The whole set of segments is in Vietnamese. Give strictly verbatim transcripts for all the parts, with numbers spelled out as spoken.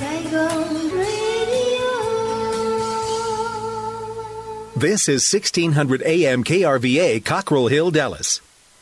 Saigon Radio. This is sixteen hundred A M K R V A, Cockrell Hill, Dallas.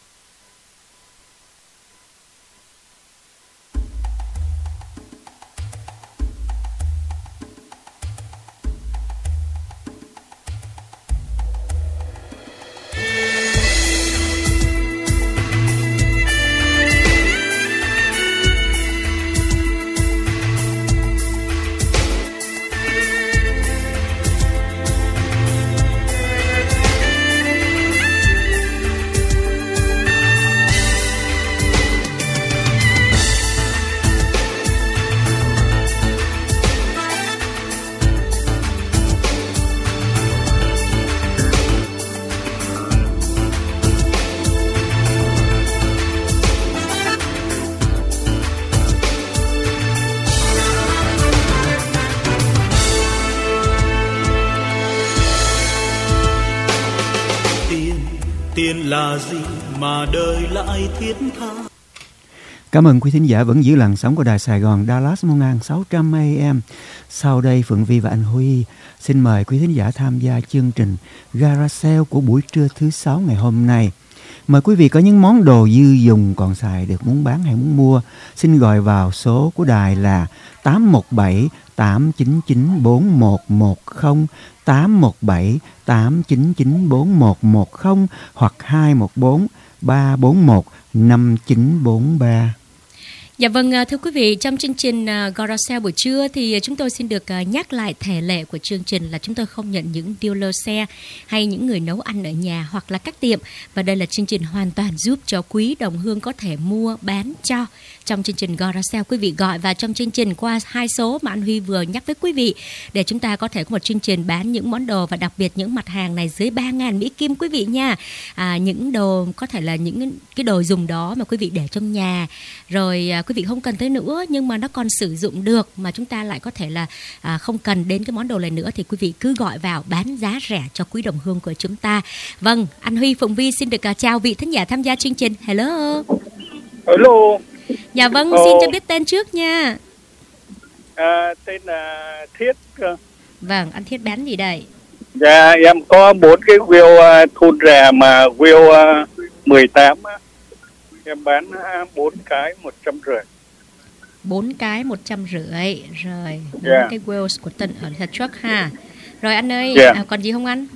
Tiền là gì mà đời lại thiết tha. Cảm ơn quý thính giả vẫn giữ làn sóng của Đài Sài Gòn Dallas một nghìn sáu trăm A M. Sau đây Phượng Vi và anh Huy xin mời quý thính giả tham gia chương trình Gara Sale của buổi trưa thứ sáu ngày hôm nay. Mời quý vị có những món đồ dư dùng còn xài được muốn bán hay muốn mua, xin gọi vào số của đài là tám một bảy tám chín chín bốn một một không, tám một bảy tám chín chín bốn một một không hoặc hai một bốn ba bốn một năm chín bốn ba. Dạ vâng, thưa quý vị, trong chương trình Gara Sale buổi trưa thì chúng tôi xin được nhắc lại thể lệ của chương trình là chúng tôi không nhận những dealer xe hay những người nấu ăn ở nhà hoặc là các tiệm. Và đây là chương trình hoàn toàn giúp cho quý đồng hương có thể mua, bán cho. Trong chương trình Gara Sale, quý vị gọi vào trong chương trình qua hai số mà anh Huy vừa nhắc với quý vị để chúng ta có thể có một chương trình bán những món đồ và đặc biệt những mặt hàng này dưới ba nghìn Mỹ Kim quý vị nha. À, những đồ có thể là những cái đồ dùng đó mà quý vị để trong nhà rồi quý vị không cần tới nữa nhưng mà nó còn sử dụng được mà chúng ta lại có thể là à, không cần đến cái món đồ này nữa thì quý vị cứ gọi vào bán giá rẻ cho quý đồng hương của chúng ta. Vâng, anh Huy, Phụng Vi xin được uh, chào vị thính giả tham gia chương trình. Hello. Hello. Dạ vâng, Hello. Xin cho biết tên trước nha. À, tên là Thiết. Vâng, anh Thiết bán gì đây? Dạ, em có bốn cái wheel uh, thun rè mà wheel uh, mười tám á. Em bán bốn cái một trăm rưỡi. Bốn cái một trăm rưỡi rồi. Bốn yeah. cái wheels của Tân ở Thật Truck ha. Rồi anh ơi, yeah. à, còn gì không anh?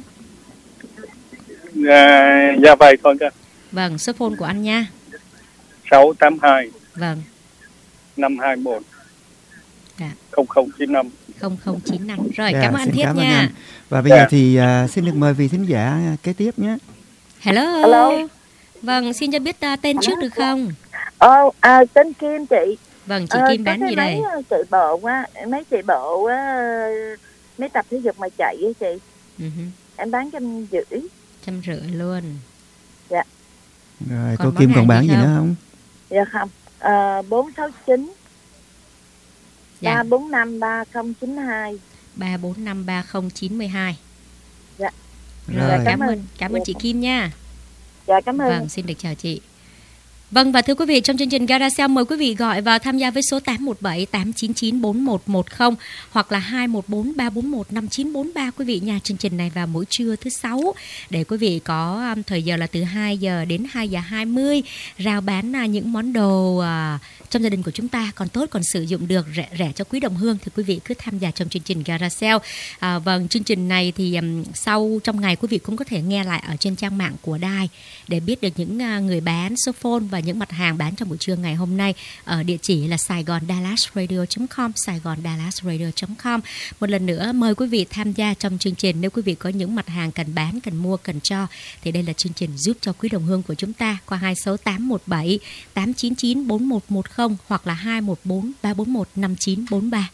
À, dạ vậy thôi cơ. Vâng, số phone của anh nha. sáu tám hai. Vâng. năm hai một. Dạ. không không chín năm. không không chín năm. Rồi, yeah, cảm ơn anh Thiết cảm nha. Anh. Và bây yeah. giờ thì uh, xin được mời vị thính giả kế tiếp nhé. Hello. Hello. Vâng, xin cho biết uh, tên trước được không? Ờ, à, tên Kim chị. Vâng, chị à, Kim bán gì đây? Mấy chạy bộ á, mấy chạy bộ á, mấy tập thể dục mà chạy á chị. Uh-huh. Em bán trăm rưỡi. Trăm rưỡi luôn. Dạ. Rồi, còn cô Kim còn bán gì, gì nữa không? Dạ không. À, bốn sáu chín dạ. ba bốn năm ba không chín hai. ba bốn năm ba không chín hai. Dạ. Rồi, dạ, cảm, cảm ơn cảm ơn dạ. chị Kim nha. Dạ, cảm ơn. Vâng, xin được chào chị. Vâng, và thưa quý vị, trong chương trình Gara Sale mời quý vị gọi vào tham gia với số tám một bảy tám chín chín bốn một một không hoặc là hai một bốn ba bốn một năm chín bốn ba quý vị nha. Chương trình này vào mỗi trưa thứ sáu để quý vị có um, thời giờ là từ hai giờ đến hai giờ hai mươi rao bán uh, những món đồ uh, trong gia đình của chúng ta còn tốt, còn sử dụng được, rẻ rẻ cho quý đồng hương thì quý vị cứ tham gia trong chương trình Gara Sale. À, vâng, chương trình này thì um, sau trong ngày quý vị cũng có thể nghe lại ở trên trang mạng của đài để biết được những uh, người bán, số phone và những mặt hàng bán trong buổi trưa ngày hôm nay ở địa chỉ là saigon dallas radio chấm com, saigon dallas radio chấm com. Một lần nữa mời quý vị tham gia trong chương trình. Nếu quý vị có những mặt hàng cần bán, cần mua, cần cho thì đây là chương trình giúp cho quý đồng hương của chúng ta qua hai số tám một bảy tám chín chín bốn một một không hoặc là hai một bốn ba bốn một năm chín bốn ba.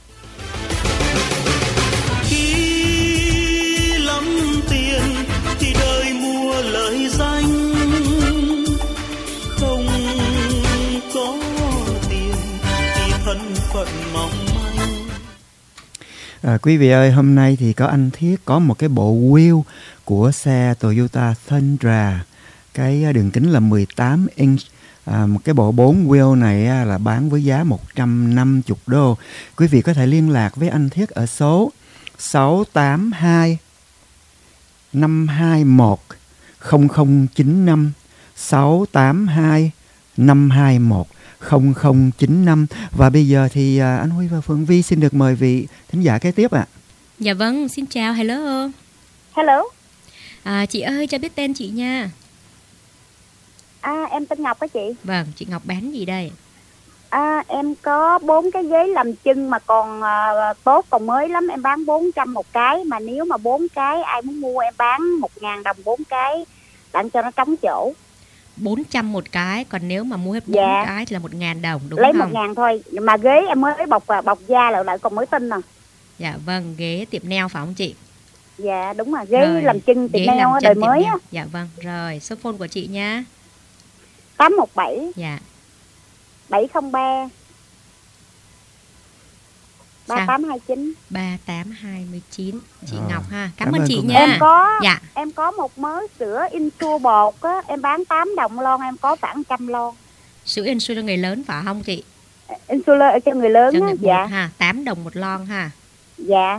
Khi lắm tiền thì đời mua lời danh, không có tiền thì thân phận mong manh. À, quý vị ơi, hôm nay thì có anh Thiết có một cái bộ wheel của xe Toyota Tundra. Cái đường kính là mười tám inch À, một cái bộ bốn wheel này á, là bán với giá một trăm năm mươi đô. Quý vị có thể liên lạc với anh Thiết ở số sáu tám hai năm hai một không không chín năm, sáu tám hai năm hai một không không chín năm. Và bây giờ thì à, anh Huy và Phượng Vi xin được mời vị thính giả kế tiếp ạ. À. Dạ vâng, xin chào, hello. Hello. À, chị ơi, cho biết tên chị nha. À, em tên Ngọc á chị. Vâng, chị Ngọc bán gì đây? À, em có bốn cái ghế làm chân mà còn uh, tốt, còn mới lắm. Em bán bốn trăm một cái. Mà nếu mà bốn cái ai muốn mua em bán một ngàn đồng bốn cái, tặng cho nó trống chỗ. Bốn trăm một cái, còn nếu mà mua hết bốn dạ. cái thì là một ngàn đồng, đúng lấy không? Lấy một ngàn thôi. Mà ghế em mới bọc bọc da lại, lại còn mới tinh nè. Dạ vâng, ghế tiệm nail phải không chị? Dạ đúng rồi, ghế rồi, làm chân tiệm nail đời mới á. Dạ vâng, rồi, số phone của chị nha. tám một bảy Dạ bảy không ba ba tám hai chín ba tám hai chín. Chị Rồi. Ngọc ha. Cảm, Cảm ơn ơn chị cô nha. Em có dạ. em có một mớ sữa Insure bột á, em bán tám đồng lon, em có khoảng trăm lon. Sữa Insure cho người lớn phải không chị? Insure cho người lớn cho á, người dạ. bột ha, tám đồng một lon ha. Dạ.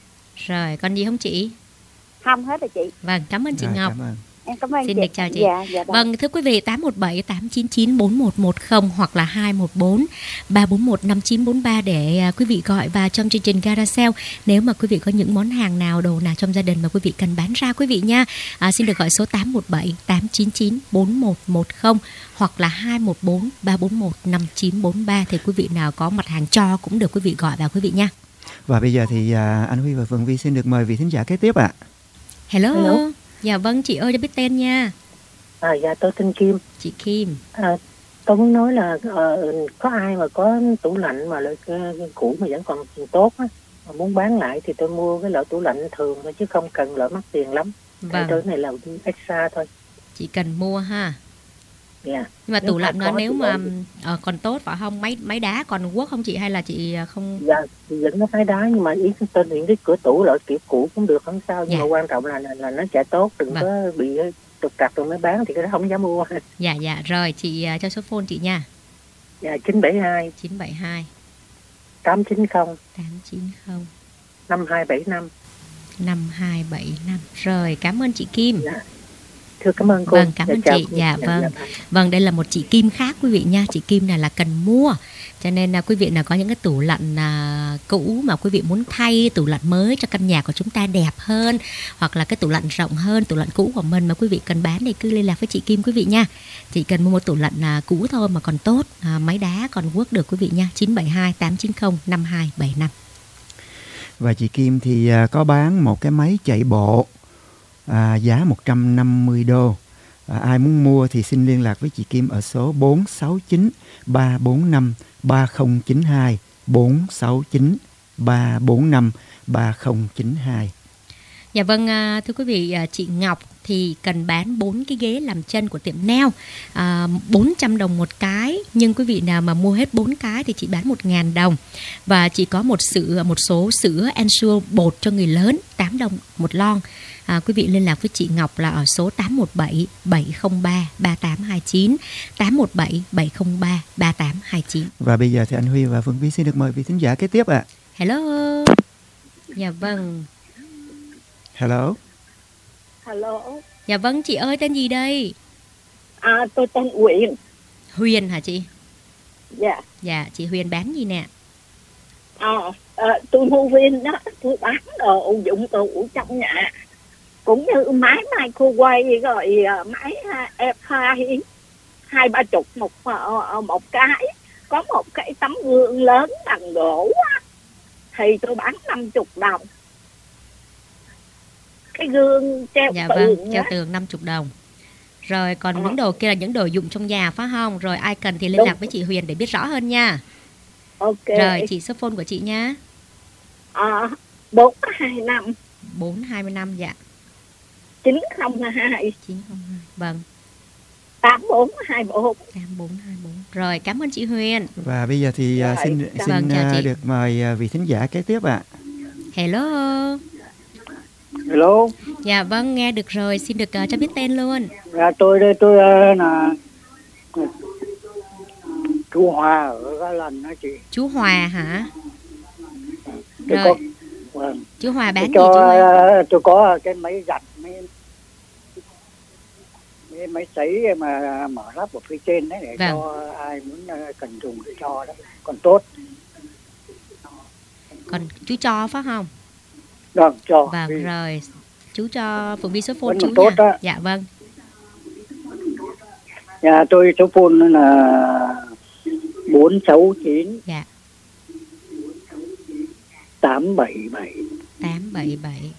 Rồi, còn gì không chị? Không hết rồi chị. Vâng, cảm ơn chị Rồi, Ngọc. cảm ơn. Em cảm ơn Xin chị. được chào chị. Dạ, dạ vâng, thưa quý vị, tám một bảy tám chín chín bốn một một không hoặc là hai một bốn ba bốn một năm chín bốn ba để uh, quý vị gọi vào trong chương trình Gara Sale. Nếu mà quý vị có những món hàng nào, đồ nào trong gia đình mà quý vị cần bán ra quý vị nha. À, xin được gọi số tám một bảy tám chín chín bốn một một không hoặc là hai một bốn ba bốn một năm chín bốn ba thì quý vị nào có mặt hàng cho cũng được quý vị gọi vào quý vị nha. Và bây giờ thì à, anh Huy và Phượng Vi xin được mời vị thính giả kế tiếp ạ. À. Hello. Hello. Dạ vâng, chị ơi cho biết tên nha. À, dạ tôi tên Kim. Chị Kim. À, tôi muốn nói là uh, có ai mà có tủ lạnh mà loại uh, cũ mà vẫn còn tốt á, mà muốn bán lại thì tôi mua cái loại tủ lạnh thường thôi chứ không cần loại mắc tiền lắm. Vâng. Cái này là extra thôi. Chị cần mua ha. Dạ. Yeah. Nhưng mà nếu tủ lạnh nó nếu mà thì... uh, còn tốt phải không? Máy máy đá còn quốc không chị hay là chị không? Dạ, vẫn có máy đá nhưng mà ý tên những cái cửa tủ loại kiểu cũ cũng được không sao, nhưng dạ. mà quan trọng là, là là nó chạy tốt, đừng vâng. có bị trục trặc rồi mới bán thì cái đó không dám mua. Dạ dạ rồi, chị uh, cho số phone chị nha. Dạ chín bảy hai chín bảy hai tám chín không tám chín không năm hai bảy năm năm hai bảy năm. Rồi, cảm ơn chị Kim. Dạ. Thưa cảm ơn cô. Vâng, cảm ơn chị. Dạ, dạ vâng. dạ. Vâng, đây là một chị Kim khác quý vị nha. Chị Kim này là cần mua. Cho nên là quý vị nào có những cái tủ lạnh à, cũ mà quý vị muốn thay tủ lạnh mới cho căn nhà của chúng ta đẹp hơn, hoặc là cái tủ lạnh rộng hơn tủ lạnh cũ của mình mà quý vị cần bán thì cứ liên lạc với chị Kim quý vị nha. Chị cần mua một tủ lạnh à, cũ thôi mà còn tốt, à, máy đá còn work được quý vị nha. chín bảy hai tám chín không năm hai bảy năm. Và chị Kim thì à, có bán một cái máy chạy bộ à, giá một trăm năm mươi đô. À, ai muốn mua thì xin liên lạc với chị Kim ở số bốn sáu chín ba bốn năm ba không chín hai, bốn sáu chín ba bốn năm ba không chín hai. Dạ vâng, à, thưa quý vị, à, chị Ngọc thì cần bán bốn cái ghế làm chân của tiệm nail, à, bốn trăm đồng một cái. Nhưng quý vị nào mà mua hết bốn cái thì chị bán một nghìn đồng. Và chị có một sữa, một số sữa Ensure bột cho người lớn, tám đồng một lon. À, quý vị liên lạc với chị Ngọc là ở số tám một bảy bảy không ba ba tám hai chín, tám một bảy bảy không ba ba tám hai chín. Và bây giờ thì anh Huy và Phương Vi xin được mời vị thính giả kế tiếp ạ. À. Hello. Dạ vâng. Hello. Hello. Dạ vâng, chị ơi tên gì đây? À, tôi tên Huyền. Huyền hả chị? Dạ. Dạ, chị Huyền bán gì nè? À, à tôi mua viên đó, tôi bán đồ dụng cụ trong nhà. Cũng như máy microwave rồi máy air fryer hai ba chục một một cái, có một cái tấm gương lớn bằng gỗ thì tôi bán năm chục đồng. Cái gương treo dạ tường. Vâng, treo tường năm chục đồng. Rồi còn à. những đồ kia là những đồ dụng trong nhà phải không? Rồi ai cần thì liên Đúng. lạc với chị Huyền để biết rõ hơn nha. Ok. Rồi chị số phone của chị nha. À, bốn hai năm bốn hai năm dạ. chín không hai chín không hai. Vâng. tám bốn hai bốn tám bốn hai bốn. Rồi, cảm ơn chị Huyền. Và bây giờ thì Rồi, xin xin vâng, uh, được mời vị thính giả kế tiếp ạ. À. Hello. Hello. Dạ vâng, nghe được rồi, xin được uh, cho biết tên luôn. Dạ tôi đây tôi uh, là chú Hòa ở Gá Lần đó chị. Chú Hòa hả? Tôi Rồi. có, vâng. Chú Hòa bán Tôi gì cho, chú Hòa? tôi có cái máy giặt, mấy mấy máy sấy mà mở lắp ở phía trên đấy để Vâng. cho ai muốn ờ, cần dùng thì cho đó, còn tốt. Còn chú cho phải không? Vâng, cho. Vâng, Vì rồi. Chú cho Phụng Vi số phone vẫn chú còn tốt nha. đó. Dạ vâng. nhà tôi số phone là bốn sáu chín Dạ. tám bảy bảy tám bảy bảy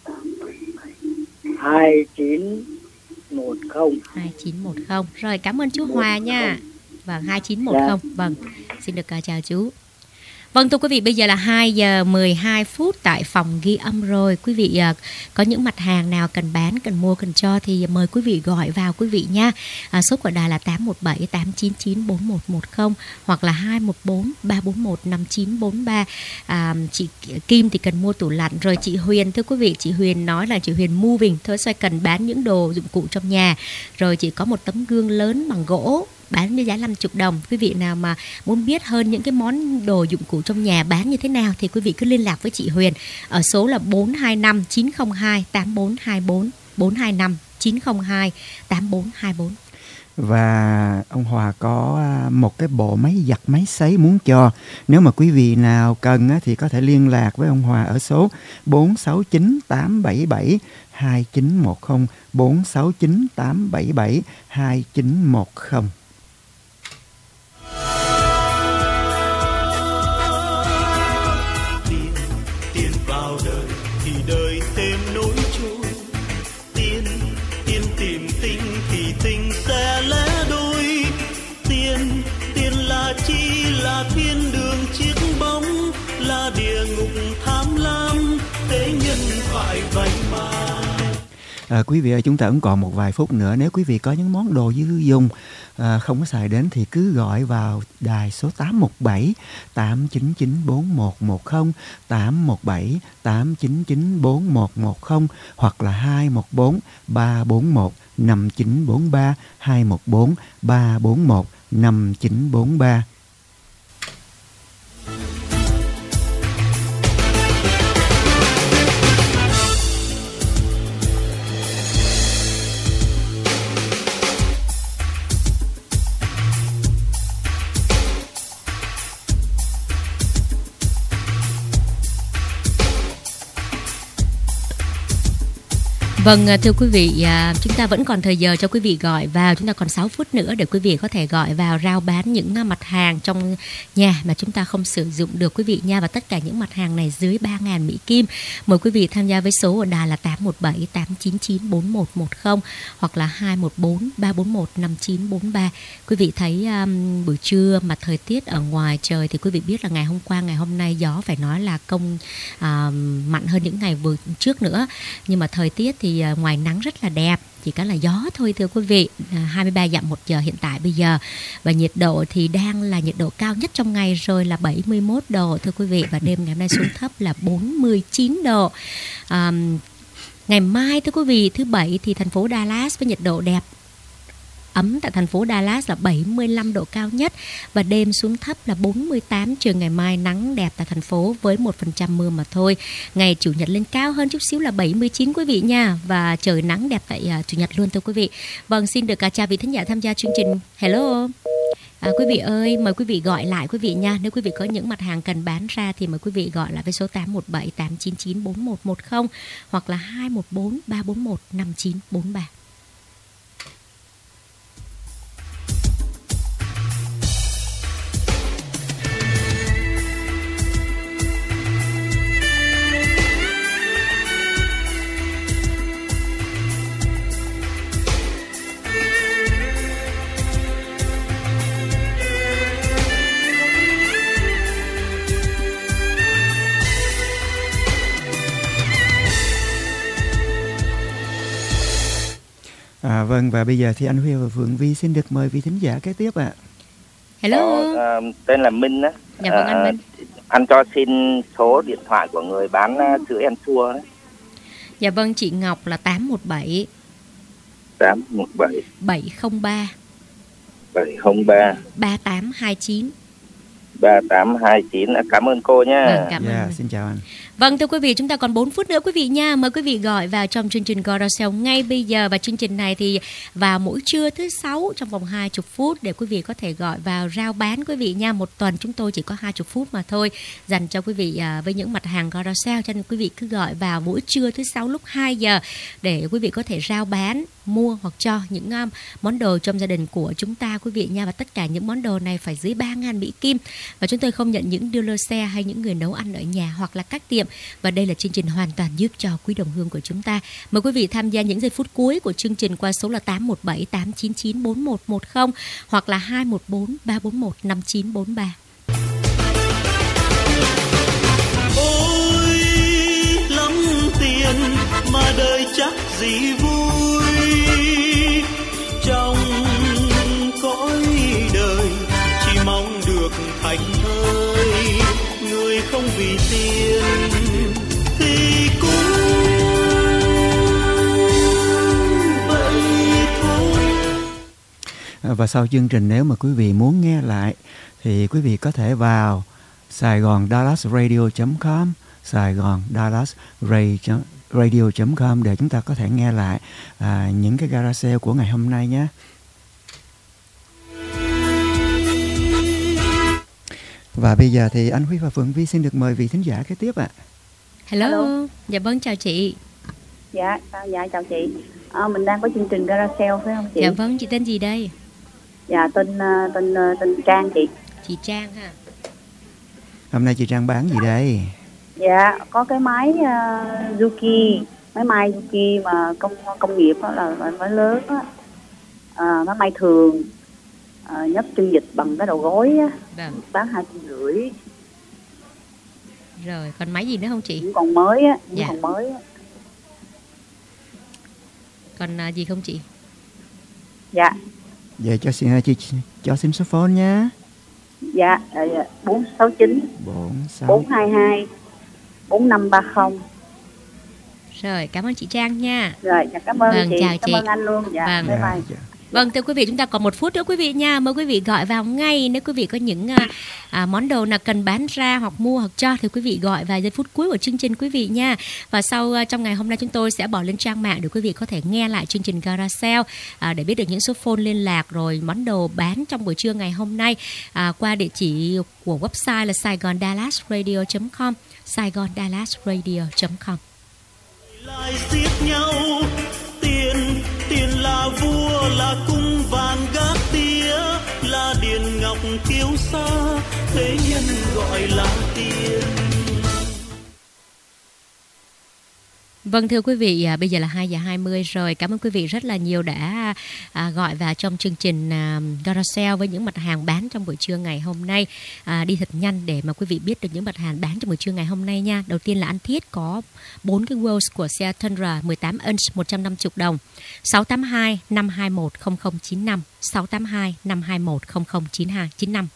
hai chín một không. hai chín một không. Rồi cảm ơn chú Hòa nha. Vâng, hai chín một không. Vâng. Xin được uh, chào chú. Vâng thưa quý vị, bây giờ là hai giờ mười hai phút tại phòng ghi âm rồi. Quý vị uh, có những mặt hàng nào cần bán, cần mua, cần cho thì mời quý vị gọi vào quý vị nha. À, số của đài là tám một bảy tám chín chín bốn một một không hoặc là hai một bốn ba bốn một năm chín bốn ba. À, chị Kim thì cần mua tủ lạnh. Rồi chị Huyền, thưa quý vị, chị Huyền nói là chị Huyền moving, thôi xoay cần bán những đồ dụng cụ trong nhà. Rồi chị có một tấm gương lớn bằng gỗ bán với giá năm mươi đồng. Quý vị nào mà muốn biết hơn những cái món đồ dụng cụ trong nhà bán như thế nào thì quý vị cứ liên lạc với chị Huyền ở số là bốn hai năm chín không hai tám bốn hai bốn, bốn hai năm chín không hai tám bốn hai bốn. Và ông Hòa có một cái bộ máy giặt máy sấy muốn cho. Nếu mà quý vị nào cần thì có thể liên lạc với ông Hòa ở số bốn sáu chín tám bảy bảy hai chín một không, bốn sáu chín tám bảy bảy hai chín một không. Tiền, tiền vào đời thì đời thêm nỗi trôi. Tiền, tiền tìm tình thì tình sẽ lẽ đôi. Tiền, tiền là chi, là thiên đường chiếc bóng, là địa ngục tham lam, thế nhân phải vay mà. À, quý vị ơi, chúng ta cũng còn một vài phút nữa. Nếu quý vị có những món đồ dư dùng à, không có xài đến thì cứ gọi vào đài số tám một bảy tám chín chín bốn một một không, tám một bảy tám chín chín bốn một một không hoặc là hai một bốn ba bốn một năm chín bốn ba, hai một bốn ba bốn một năm chín bốn ba. Vâng, thưa quý vị, chúng ta vẫn còn thời giờ cho quý vị gọi vào. Chúng ta còn sáu phút nữa để quý vị có thể gọi vào rao bán những mặt hàng trong nhà mà chúng ta không sử dụng được quý vị nha. Và tất cả những mặt hàng này dưới ba nghìn Mỹ Kim. Mời quý vị tham gia với số ở đài là tám một bảy tám chín chín bốn một một không hoặc là hai một bốn ba bốn một năm chín bốn ba. Quý vị thấy um, buổi trưa mà thời tiết ở ngoài trời thì quý vị biết là ngày hôm qua, ngày hôm nay gió phải nói là công uh, mạnh hơn những ngày vừa trước nữa. Nhưng mà thời tiết thì ngoài nắng rất là đẹp, chỉ có là gió thôi thưa quý vị. Hai mươi ba dặm một giờ hiện tại bây giờ. Và nhiệt độ thì đang là nhiệt độ cao nhất trong ngày rồi là bảy mươi mốt độ thưa quý vị. Và đêm ngày hôm nay xuống thấp là bốn mươi chín độ. à, Ngày mai thưa quý vị, thứ bảy thì thành phố Dallas với nhiệt độ đẹp ấm tại thành phố Dallas là bảy mươi lăm độ cao nhất và đêm xuống thấp là bốn mươi tám. Chiều ngày mai nắng đẹp tại thành phố với một phần trăm mưa mà thôi. Ngày chủ nhật lên cao hơn chút xíu là bảy mươi chín quý vị nha, và trời nắng đẹp tại uh, chủ nhật luôn thưa quý vị. Vâng, xin được uh, chào vị thính giả tham gia chương trình. Hello. À, quý vị ơi, mời quý vị gọi lại quý vị nha. Nếu quý vị có những mặt hàng cần bán ra thì mời quý vị gọi lại với số tám một bảy tám chín chín bốn một một không hoặc là hai một bốn ba bốn một năm chín bốn ba. À, vâng, và bây giờ thì anh Huy và Phượng Vi xin được mời vị thính giả kế tiếp ạ. À. Hello. Ờ, uh, tên là Minh á. Dạ vâng, anh Minh. Uh, anh cho xin số điện thoại của người bán uh, sữa Ensure đấy. Dạ vâng, chị Ngọc là tám một bảy tám một bảy bảy không ba bảy không ba ba tám hai chín ba tám hai chín. Cảm ơn cô nhé. Vâng, cảm Dạ, ơn. xin chào anh. Vâng, thưa quý vị, chúng ta còn bốn phút nữa quý vị nha. Mời quý vị gọi vào trong chương trình Carousel ngay bây giờ. Và chương trình này thì vào mỗi trưa thứ sáu trong vòng hai mươi phút để quý vị có thể gọi vào rao bán quý vị nha. Một tuần chúng tôi chỉ có hai mươi phút mà thôi dành cho quý vị à, với những mặt hàng Carousel. Cho nên quý vị cứ gọi vào mỗi trưa thứ sáu lúc hai giờ để quý vị có thể rao bán, mua hoặc cho những um, món đồ trong gia đình của chúng ta quý vị nha. Và tất cả những món đồ này phải dưới ba nghìn Mỹ Kim. Và chúng tôi không nhận những dealer xe hay những người nấu ăn ở nhà hoặc là các tiệm. Và đây là chương trình hoàn toàn giúp cho quý đồng hương của chúng ta. Mời quý vị tham gia những giây phút cuối của chương trình qua số là tám một bảy tám chín chín bốn một một không hoặc là hai một bốn ba bốn một năm chín bốn ba. Ôi lắm tiền mà đời chắc gì vui, trong cõi đời chỉ mong được thành thơi. Người không vì tiền thì cũng vậy thôi. Và sau chương trình, nếu mà quý vị muốn nghe lại thì quý vị có thể vào Sài Gòn Dallas Radio chấm com, Sài Gòn Dallas Radio chấm com để chúng ta có thể nghe lại à, những cái garage sale của ngày hôm nay nhé. Và bây giờ thì anh Huy và Phượng Vi xin được mời vị thính giả kế tiếp ạ. À. Hello. Hello. Dạ vâng, chào chị. Dạ, dạ chào chị. À, mình đang có chương trình Carousel phải không chị? Dạ vâng, chị tên gì đây? Dạ tên tên tên Trang chị. Chị Trang ha. Hôm nay chị Trang bán gì đây? Dạ, có cái máy uh, Zuki, máy may Zuki mà công công nghiệp đó là máy lớn á. À, máy may thường. À, nhấp chân dịch bằng cái đầu gối á. Vâng. Bán hai trăm rưỡi. Rồi, còn máy gì nữa không chị? Cũng còn mới á, cũng dạ. còn mới á. Còn à, gì không chị? Dạ. Vậy cho xin chị cho xin số phone nhé. Dạ, bốn sáu chín bốn hai hai bốn năm ba không. Rồi, cảm ơn chị Trang nha. Rồi, cảm ơn vâng, chị, chào cảm chị. ơn anh luôn. Dạ, vâng. bye bye. Dạ. Vâng, thưa quý vị, chúng ta còn một phút nữa quý vị nha. Mời quý vị gọi vào ngay nếu quý vị có những à, à, món đồ nào cần bán ra hoặc mua hoặc cho thì quý vị gọi vài giây phút cuối của chương trình quý vị nha. Và sau à, trong ngày hôm nay chúng tôi sẽ bỏ lên trang mạng để quý vị có thể nghe lại chương trình Carousel à, để biết được những số phone liên lạc rồi món đồ bán trong buổi trưa ngày hôm nay à, qua địa chỉ của website là saigon dallas radio chấm com, saigon dallas radio chấm com. Lại giết nhau, tiền tiền là vua, là cung vàng gác tía, là điền ngọc kiêu sa, thế nhân gọi là tiền. Vâng, thưa quý vị, à, bây giờ là hai giờ hai mươi rồi. Cảm ơn quý vị rất là nhiều đã à, gọi vào trong chương trình à, Carousel với những mặt hàng bán trong buổi trưa ngày hôm nay. À, đi thật nhanh để mà quý vị biết được những mặt hàng bán trong buổi trưa ngày hôm nay nha. Đầu tiên là anh Thiết có bốn cái wheels của xe Tundra mười tám inch một trăm năm mươi đồng. sáu tám hai năm hai một không không chín năm, sáu tám hai năm hai một không không chín hai chín năm.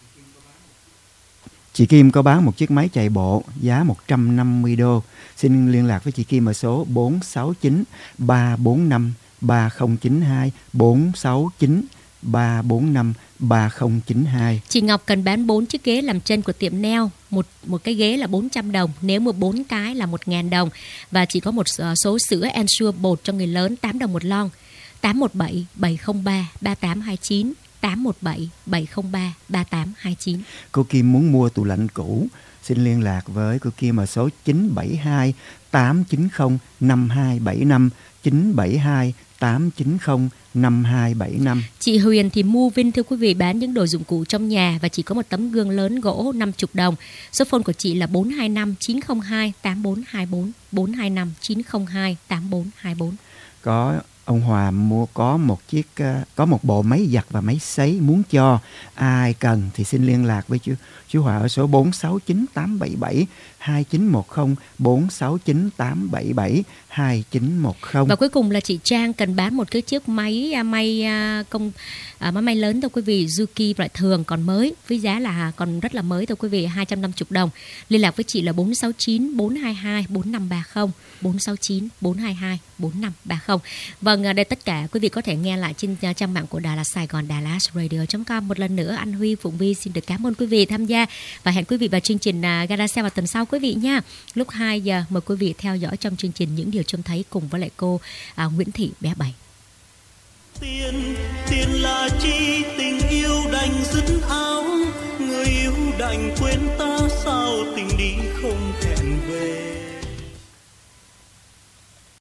Chị Kim có bán một chiếc máy chạy bộ giá một trăm năm mươi đô. Xin liên lạc với chị Kim ở số bốn sáu chín ba bốn năm ba không chín hai, bốn sáu chín ba bốn năm ba không chín hai. Chị Ngọc cần bán bốn chiếc ghế làm chân của tiệm nail. Một, một cái ghế là bốn trăm đồng. Nếu mua bốn cái là một nghìn đồng. Và chỉ có một số sữa Ensure bột cho người lớn tám đồng một lon. tám một bảy bảy không ba ba tám hai chín, tám một bảy bảy không ba ba tám hai chín. Cô Kim muốn mua tủ lạnh cũ, xin liên lạc với cô Kim ở số chín bảy hai tám chín không năm hai bảy năm, chín bảy hai tám chín không năm hai bảy năm. Chị Huyền thì mua Vin thưa quý vị, bán những đồ dụng cụ trong nhà và chỉ có một tấm gương lớn gỗ năm mươi đồng. Số phone của chị là bốn hai năm chín không hai tám bốn hai bốn, bốn hai năm chín không hai tám bốn hai bốn. Có ông Hòa mua có một chiếc có một bộ máy giặt và máy sấy, muốn cho ai cần thì xin liên lạc với chú chú Hòa ở số bốn sáu chín tám bảy bảy hai chín một không, bốn sáu chín tám bảy bảy hai chín một không. Và cuối cùng là chị Trang cần bán một cái chiếc máy may công à, máy may lớn thưa quý vị, Zuki loại thường còn mới với giá là còn rất là mới thưa quý vị, hai trăm năm mươi đồng. Liên lạc với chị là bốn sáu chín bốn hai hai bốn năm ba không, bốn sáu chín bốn hai hai bốn bốn năm ba không. Vâng, đây tất cả quý vị có thể nghe lại trên trang mạng của Đà Lạt Sài Gòn, Dallas Radio chấm com. Một lần nữa anh Huy, Phụng Vi xin được cảm ơn quý vị tham gia và hẹn quý vị vào chương trình Garage vào tuần sau quý vị nha. Lúc hai giờ mời quý vị theo dõi trong chương trình Những Điều Trông Thấy cùng với lại cô à, Nguyễn Thị bé Bảy. Tiền, tiền là chi, tình yêu đành dứt áo, người yêu đành quên ta.